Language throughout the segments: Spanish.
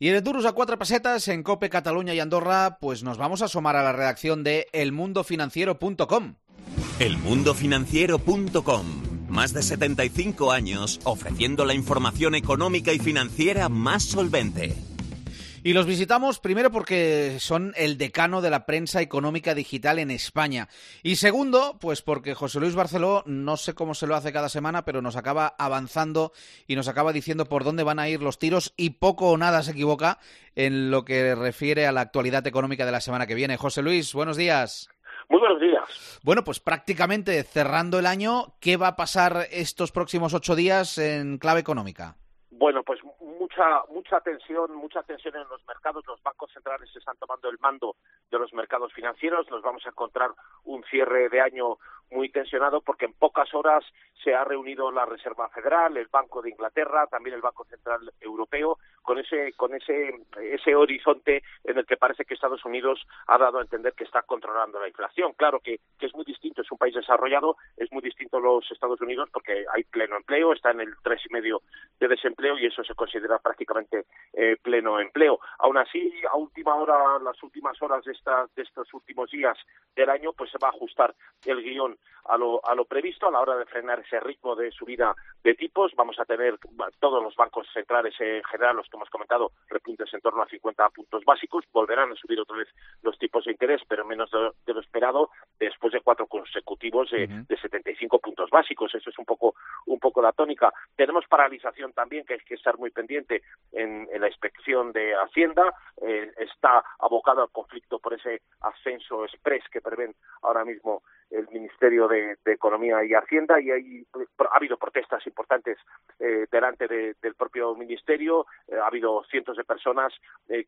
Y en el Duros a 4 pesetas, en COPE, Cataluña y Andorra, pues nos vamos a asomar a la redacción de elmundofinanciero.com. Elmundofinanciero.com. Más de 75 años ofreciendo la información económica y financiera más solvente. Y los visitamos primero porque son el decano de la prensa económica digital en España. Y segundo, pues porque José Luis Barceló, no sé cómo se lo hace cada semana, pero nos acaba avanzando y nos acaba diciendo por dónde van a ir los tiros y poco o nada se equivoca en lo que refiere a la actualidad económica de la semana que viene. José Luis, buenos días. Muy buenos días. Bueno, pues prácticamente cerrando el año, ¿qué va a pasar estos próximos 8 días en clave económica? Bueno, pues mucha tensión en los mercados. Los bancos centrales están tomando el mando de los mercados financieros. Nos vamos a encontrar un cierre de año muy tensionado porque en pocas horas se ha reunido la Reserva Federal, el Banco de Inglaterra, también el Banco Central Europeo, con ese horizonte en el que parece que Estados Unidos ha dado a entender que está controlando la inflación. Claro que es muy distinto, es un país desarrollado, es muy distinto los Estados Unidos porque hay pleno empleo, está en el 3,5% de desempleo y eso se considera prácticamente pleno empleo. Aún así, a última hora, las últimas horas de estos últimos días del año, pues se va a ajustar el guión a lo previsto a la hora de frenar ese ritmo de subida de tipos. Vamos a tener todos los bancos centrales en general, los que hemos comentado, repuntes en torno a 50 puntos básicos. Volverán a subir otra vez los tipos de interés, pero menos de lo esperado, después de 4 consecutivos de 75 puntos básicos. Eso es un poco la tónica. Tenemos paralización también, que hay que estar muy pendiente en la inspección de Hacienda. Está abocado al conflicto por ese ascenso express que prevén ahora mismo el Ministerio de Economía y Hacienda, y ha habido protestas importantes delante del propio Ministerio. Ha habido cientos de personas de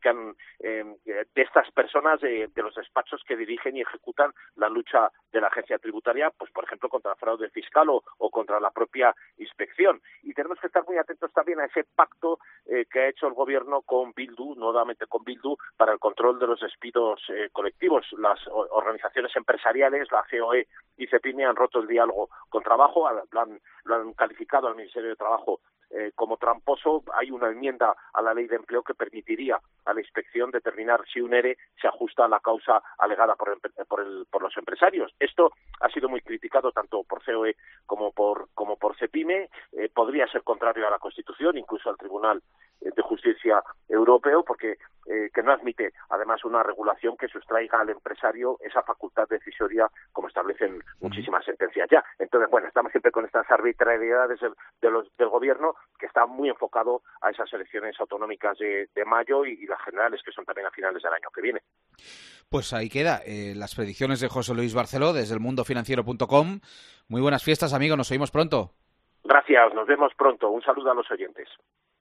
estas personas de los despachos que dirigen y ejecutan la lucha de la agencia tributaria, pues por ejemplo contra el fraude fiscal o contra la propia inspección. Y tenemos que estar muy atentos también a ese pacto que ha hecho el gobierno con Bildu, nuevamente con Bildu, para el control de los despidos colectivos. Las organizaciones empresariales, la COE y CEPIME han roto el diálogo con trabajo, lo han calificado al Ministerio de Trabajo como tramposo. Hay una enmienda a la ley de empleo que permitiría a la inspección determinar si un ERE se ajusta a la causa alegada por los empresarios. Esto ha sido muy criticado tanto por COE como por CEPIME. Podría ser contrario a la Constitución, incluso al Tribunal de Justicia Europeo, porque que no admite además una regulación que sustraiga al empresario esa facultad decisoria como establecen muchísimas sentencias ya. Entonces, bueno, estamos siempre con estas arbitrariedades del gobierno, que está muy enfocado a esas elecciones autonómicas de mayo y las generales, que son también a finales del año que viene. Pues ahí queda las predicciones de José Luis Barceló desde elmundofinanciero.com. Muy buenas fiestas, amigo, nos oímos pronto. Gracias, nos vemos pronto. Un saludo a los oyentes.